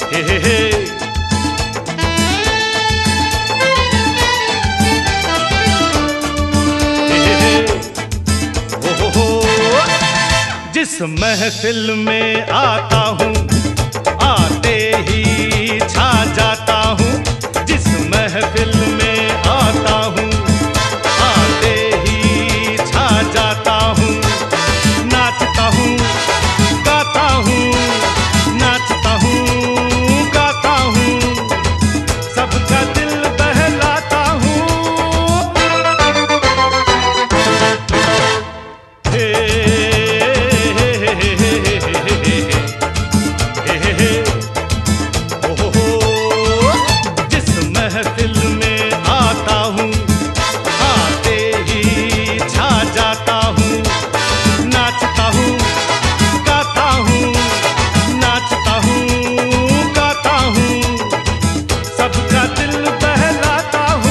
हे हे हे। जिस महफिल में आता हूँ आते ही छा जाता हूँ, जिस महफिल में आता हूँ आते ही छा जाता हूँ। नाचता हूँ गाता हूँ, नाचता हूँ गाता हूँ, सबका दिल बहलाता हूँ। जिस महफिल में आता हूँ आते ही छा जाता हूँ। नाचता हूँ गाता हूँ, नाचता हूँ गाता हूँ, सबका दिल बहलाता हूँ।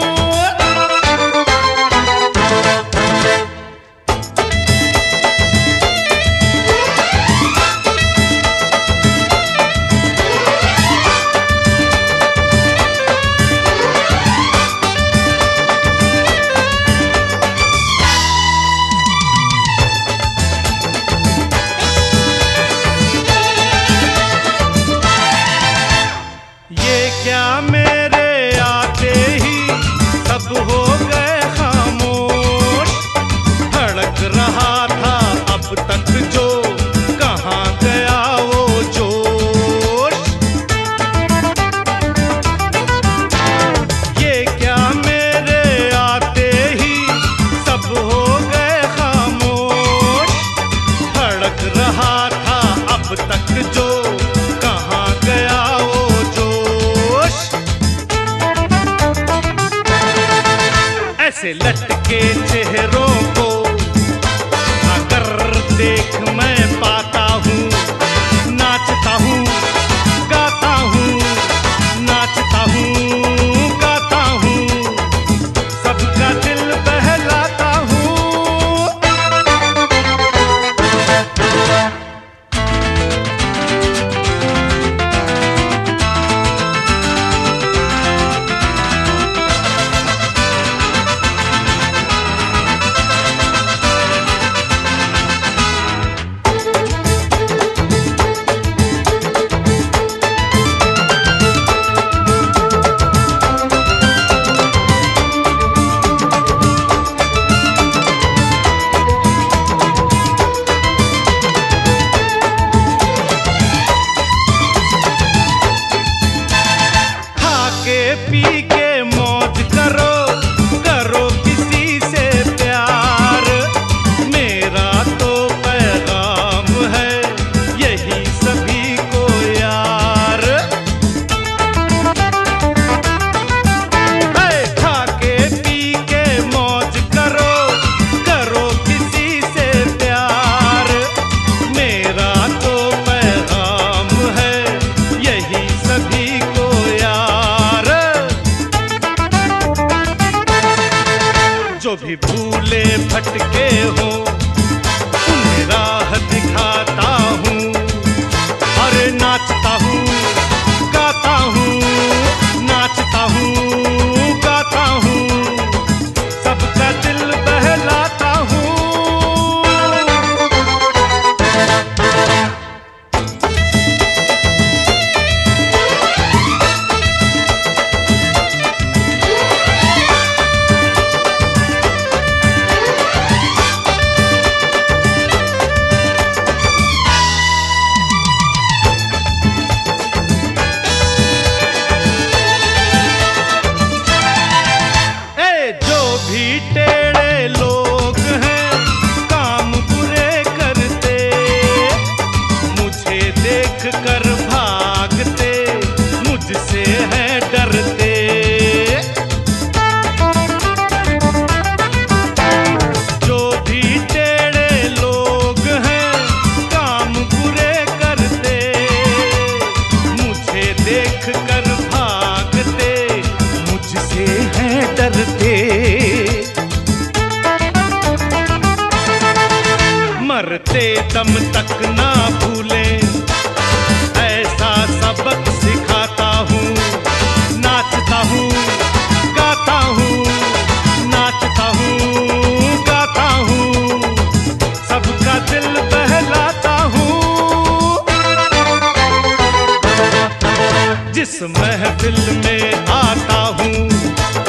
क्या मेरे आते ही सब हो गए खामोश, धड़क रहा था अब तक जो, कहाँ गया वो जोश। ये क्या मेरे आते ही सब हो गए खामोश, धड़क रहा था अब तक जो, कहाँ गया वो जोश। ऐसे लटके चेहरों को अगर देख मैं पाता हूँ, नाचता हूँ गाता हूँ, नाचता हूँ गाता हूँ, सबका दिल बहलाता हूँ। पी के मौज करो, करो किसी से प्यार, मेरा तो पैगाम है यही सभी को यार। खा के पी के मौज करो, करो किसी से प्यार, मेरा तो पैगाम है यही सभी को यार। जो भी भूले भटके हों उन्हें राह दिखाता हूँ, और नाचता हूँ गाता हूँ, नाचता हूँ गाता हूँ, सबका दिल बहलाता हूँ। भी टेढ़े लोग हैं काम बुरे करते, मुझे देख कर भागते, मुझसे हैं डरते। जो भी टेढ़े लोग हैं काम बुरे करते, मुझे देख कर भागते, मुझसे हैं डरते। मरते दम तक ना भूले ऐसा सबक जिस महफिल में आता हूँ